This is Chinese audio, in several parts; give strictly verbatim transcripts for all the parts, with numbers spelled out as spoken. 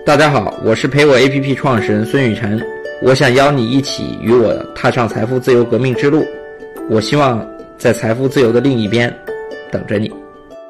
大家好，我是陪我 A P P 创始人孙雨晨，我想邀你一起与我踏上财富自由革命之路，我希望在财富自由的另一边等着你。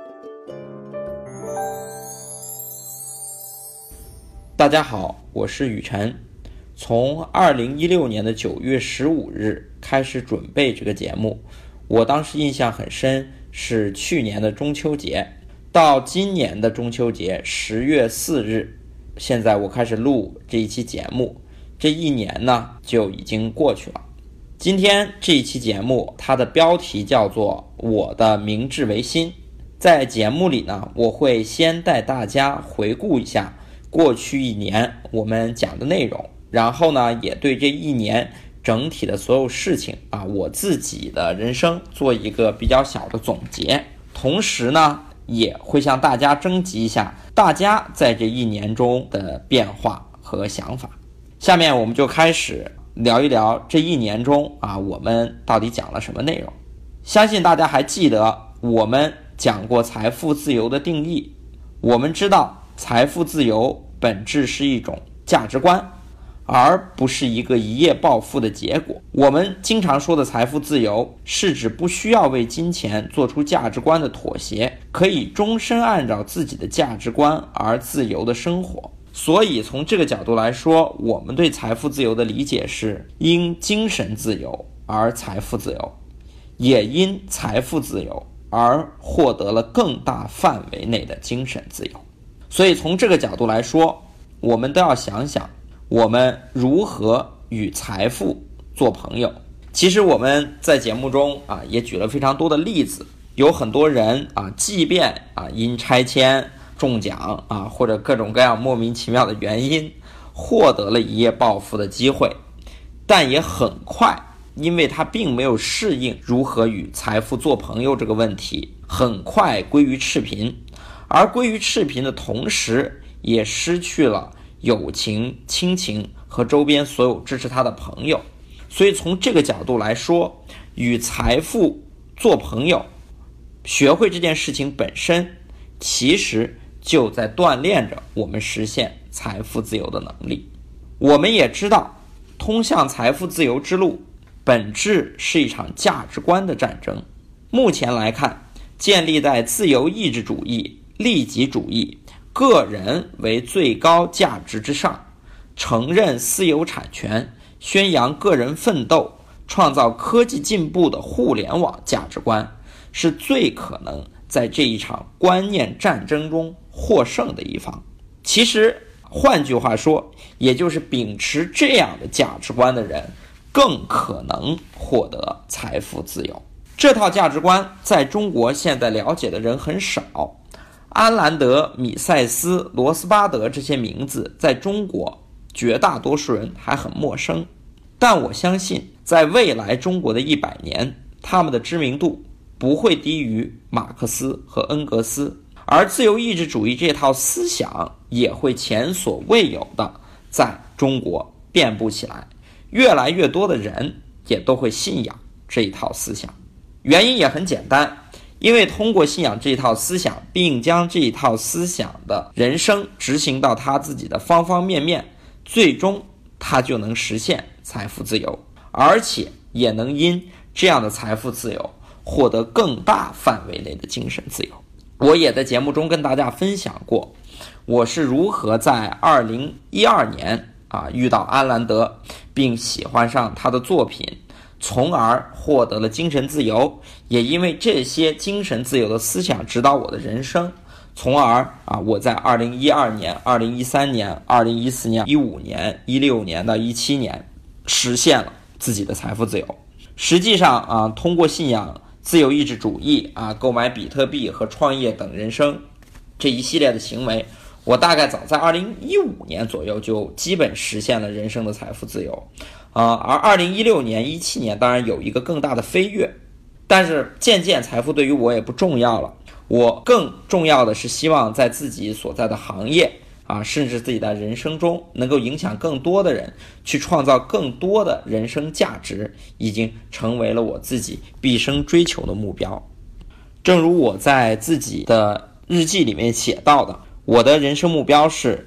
大家好，我是雨晨。从二零一六年的九月十五日开始准备这个节目，我当时印象很深，是去年的中秋节，到今年的中秋节十月四日，现在我开始录这一期节目，这一年呢就已经过去了。今天这一期节目，它的标题叫做我的明治维新。在节目里呢，我会先带大家回顾一下过去一年我们讲的内容，然后呢也对这一年整体的所有事情啊，我自己的人生做一个比较小的总结，同时呢也会向大家征集一下大家在这一年中的变化和想法。下面我们就开始聊一聊这一年中啊，我们到底讲了什么内容。相信大家还记得我们讲过财富自由的定义，我们知道财富自由本质是一种价值观，而不是一个一夜暴富的结果。我们经常说的财富自由，是指不需要为金钱做出价值观的妥协，可以终身按照自己的价值观而自由的生活。所以从这个角度来说，我们对财富自由的理解是因精神自由而财富自由，也因财富自由而获得了更大范围内的精神自由。所以从这个角度来说，我们都要想想我们如何与财富做朋友。其实我们在节目中啊也举了非常多的例子，有很多人啊，即便啊因拆迁中奖啊或者各种各样莫名其妙的原因获得了一夜暴富的机会，但也很快因为他并没有适应如何与财富做朋友这个问题，很快归于赤贫，而归于赤贫的同时也失去了友情、亲情和周边所有支持他的朋友。所以从这个角度来说，与财富做朋友，学会这件事情本身其实就在锻炼着我们实现财富自由的能力。我们也知道，通向财富自由之路本质是一场价值观的战争。目前来看，建立在自由意志主义、利己主义、个人为最高价值之上，承认私有产权，宣扬个人奋斗，创造科技进步的互联网价值观，是最可能在这一场观念战争中获胜的一方。其实换句话说，也就是秉持这样的价值观的人更可能获得财富自由。这套价值观在中国现在了解的人很少，安兰德、米塞斯、罗斯巴德这些名字在中国绝大多数人还很陌生，但我相信在未来中国的一百年，他们的知名度不会低于马克思和恩格斯，而自由意志主义这套思想也会前所未有的在中国遍布起来，越来越多的人也都会信仰这一套思想。原因也很简单，因为通过信仰这一套思想，并将这一套思想的人生执行到他自己的方方面面，最终他就能实现财富自由，而且也能因这样的财富自由获得更大范围内的精神自由。我也在节目中跟大家分享过，我是如何在二零一二年啊遇到安兰德，并喜欢上他的作品，从而获得了精神自由，也因为这些精神自由的思想指导我的人生，从而啊，我在二零一二年、二零一三年、二零一四年、一五年、一六年到一七年实现了自己的财富自由。实际上啊，通过信仰自由意志主义啊，购买比特币和创业等人生这一系列的行为，我大概早在二零一五年左右就基本实现了人生的财富自由。呃，而二零一六年、一七年当然有一个更大的飞跃，但是渐渐财富对于我也不重要了。我更重要的是希望在自己所在的行业啊，甚至自己的人生中能够影响更多的人，去创造更多的人生价值，已经成为了我自己毕生追求的目标。正如我在自己的日记里面写到的，我的人生目标是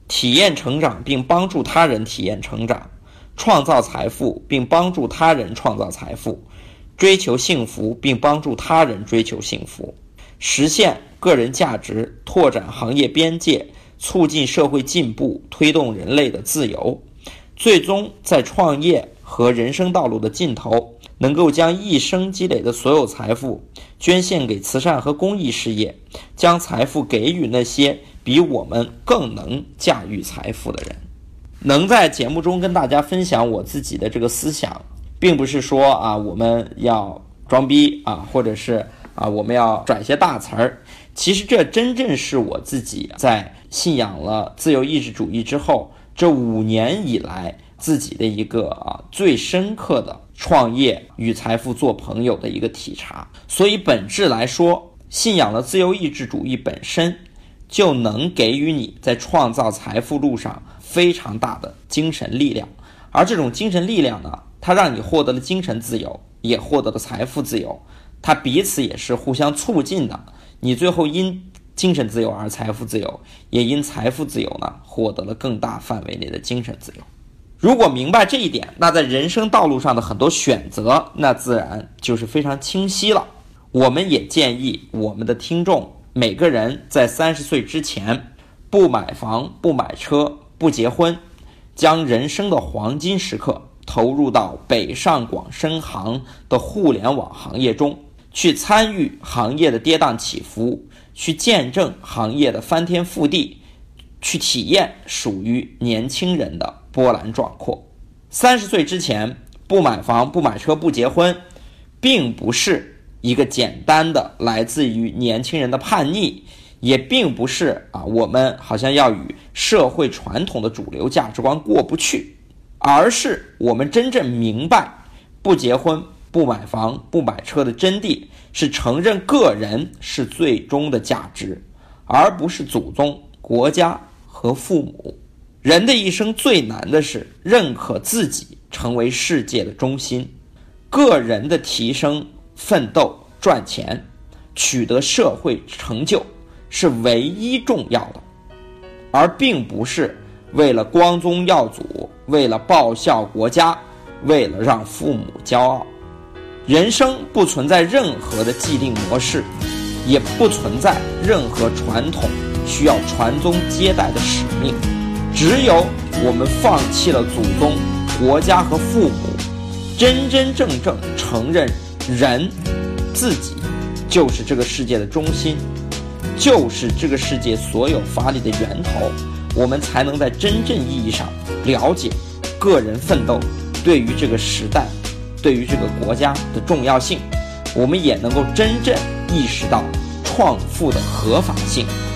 体验成长并帮助他人体验成长，创造财富并帮助他人创造财富，追求幸福并帮助他人追求幸福，实现个人价值，拓展行业边界，促进社会进步，推动人类的自由，最终在创业和人生道路的尽头，能够将一生积累的所有财富捐献给慈善和公益事业，将财富给予那些比我们更能驾驭财富的人。能在节目中跟大家分享我自己的这个思想，并不是说啊我们要装逼啊，或者是啊我们要转些大词儿。其实这真正是我自己在信仰了自由意志主义之后，这五年以来自己的一个啊最深刻的创业与财富做朋友的一个体察。所以本质来说，信仰了自由意志主义本身就能给予你在创造财富路上非常大的精神力量，而这种精神力量呢，它让你获得了精神自由，也获得了财富自由，它彼此也是互相促进的。你最后因精神自由而财富自由，也因财富自由呢获得了更大范围内的精神自由。如果明白这一点，那在人生道路上的很多选择，那自然就是非常清晰了。我们也建议我们的听众每个人在三十岁之前不买房、不买车、不结婚，将人生的黄金时刻投入到北上广深杭的互联网行业中，去参与行业的跌宕起伏，去见证行业的翻天覆地，去体验属于年轻人的波澜壮阔。三十岁之前不买房、不买车、不结婚，并不是一个简单的来自于年轻人的叛逆，也并不是啊我们好像要与社会传统的主流价值观过不去，而是我们真正明白不结婚、不买房、不买车的真谛，是承认个人是最终的价值，而不是祖宗、国家和父母。人的一生最难的是认可自己成为世界的中心，个人的提升、奋斗、赚钱、取得社会成就是唯一重要的，而并不是为了光宗耀祖，为了报效国家，为了让父母骄傲。人生不存在任何的既定模式，也不存在任何传统需要传宗接代的使命。只有我们放弃了祖宗、国家和父母，真真正正承认人自己就是这个世界的中心，就是这个世界所有法理的源头，我们才能在真正意义上了解个人奋斗对于这个时代、对于这个国家的重要性，我们也能够真正意识到创富的合法性。